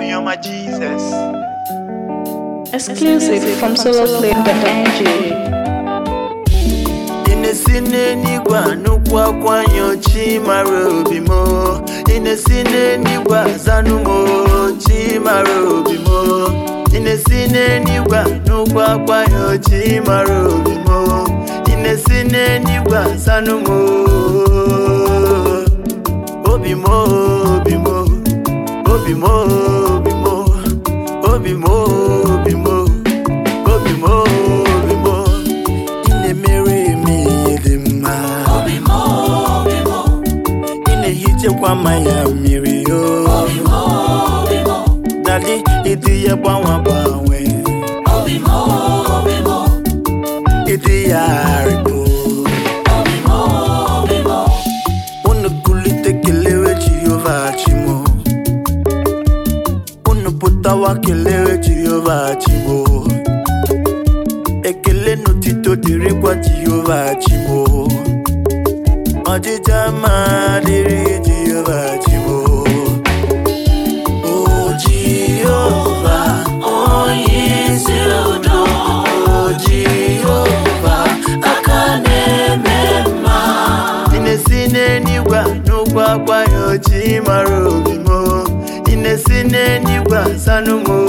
you're my Jesus. Exclusive from soloplay.ng. Inesine nigwa nukwa kwanyo chimarobimo. Inesine nigwa zanumo chimarobimo. Inesine nigwa nukwa kwanyo chimarobimo. Inesine nigwa zanumo obimo obimo obimo obimo obimo obimo obimo obimo inemere mi yedema obimo obimo inehije kwa maya mirio obimo obimo dali idiye kwa wabawe obimo obimo idiye aripo obimo obimo unukulite kelewe Jehovah chimo unuputawa kelewe Jehovah chimo ekele nutito diri kwa Jehovah chimo ojijama diri Jehovah chimo oh Jehovah oh yes you do oh Jehovah akane mema inesine niwa nukwa kwa yo chimarobimo inesine niwa sanumo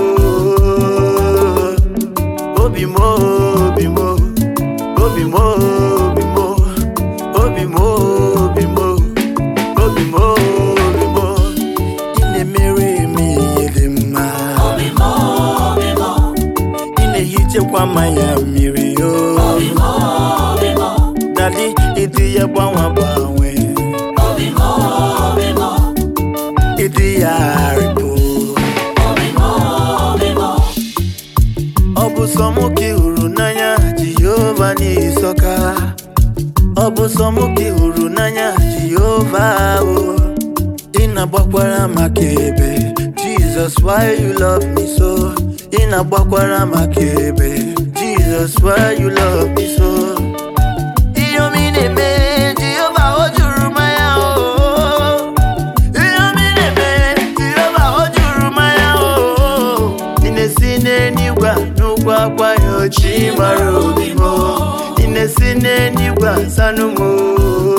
obimo obimo obimo obimo obimo obimo obimo obimo inemere mi yedema obimo obimo inehije kwa maya mirio obimo obimo dali idiye kwa wabawe obimo obimo idiye aripo obimo obimo obusomuki urunanya Jehovah ni soka obusomuki urunanya Jehovah o inagbakwara makebe Jesus why you love me so inagbakwara makebe Jesus why you love me so iyomine me Jehovah ojurumaya o iyomine me Jehovah ojurumaya o inesine niwa nukwa kwa yo chimarobimo inesine niwa sanumo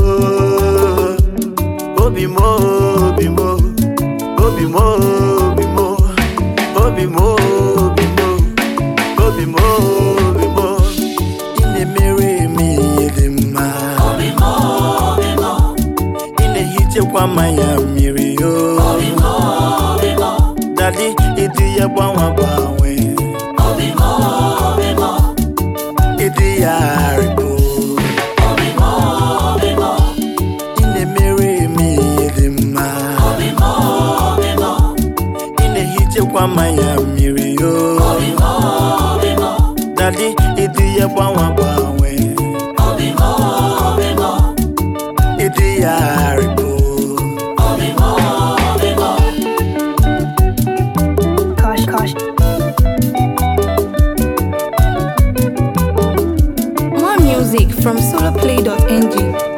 obimo obimo obimo obimo obimo obimo obimo obimo inemere mi yedema obimo obimo inehije kwa maya mirio obimo obimo dali idiye kwa wabawe obimo obimo idiye aripo obimo obimo inemere mi yedema obimo obimo inehije kwa maya mirio obimo obimo dali idiye kwa wabawe obimo obimo idiye aripo obimo obimo Kosh. More music from soloplay.ng.